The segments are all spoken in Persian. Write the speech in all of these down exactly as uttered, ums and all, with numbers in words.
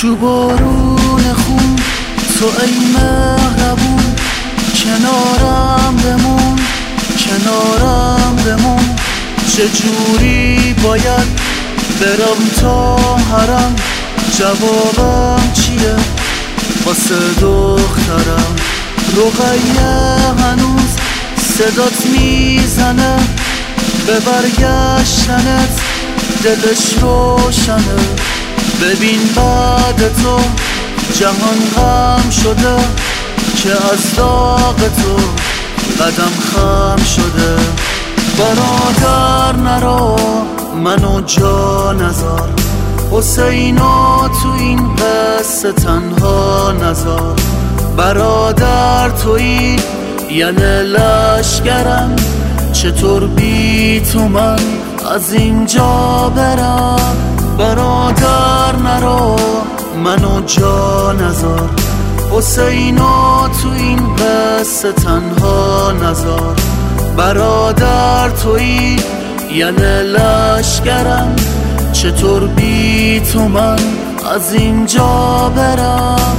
تو بارون خون تو ای مهربون، کنارم بمون کنارم بمون. چجوری باید برم تا حرم؟ جوابم چیه واسه دخترم؟ رقیه هنوز صدات میزنه، به برگشتنت دلش روشنه. ببین بعد تو جهان غم شده، که از داغ تو قدم خم شده. برادر نرو منو جا نذار، حسینو تو این قصه تنها نذار. برادر تویی یعنی لشگرم، چطور بی تو من از اینجا برم؟ برادر نرو منو جا نذار، حسینو تو این قصه تنها نذار. برادر تویی یعنی لشگرم، چطور بی تو من از اینجا برم؟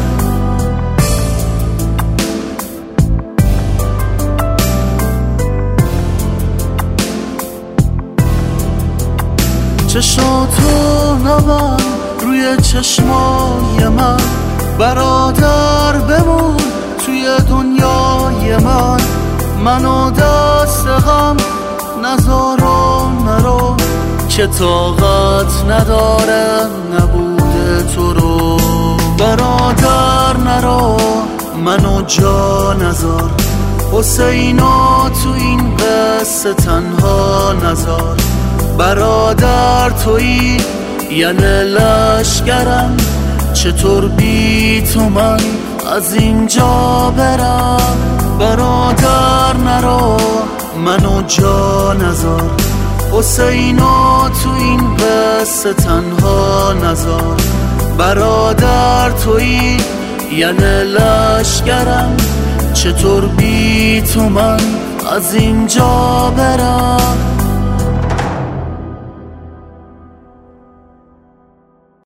چشاتو نبند روی چشمای من، برادر بمون توی دنیای من. منو دست غم نذار و نرو، که طاقت نداره نبوده تو رو. برادر نرو منو جا نذار، حسینو تو این قصه تنها نذار. برادر تویی یعنی لشگرم، چطور بی تو من از اینجا برم؟ برادر نرو منو جا نذار، حسینو تو این قصه تنها نذار. برادر تویی یعنی لشگرم، چطور بی تو من از اینجا برم؟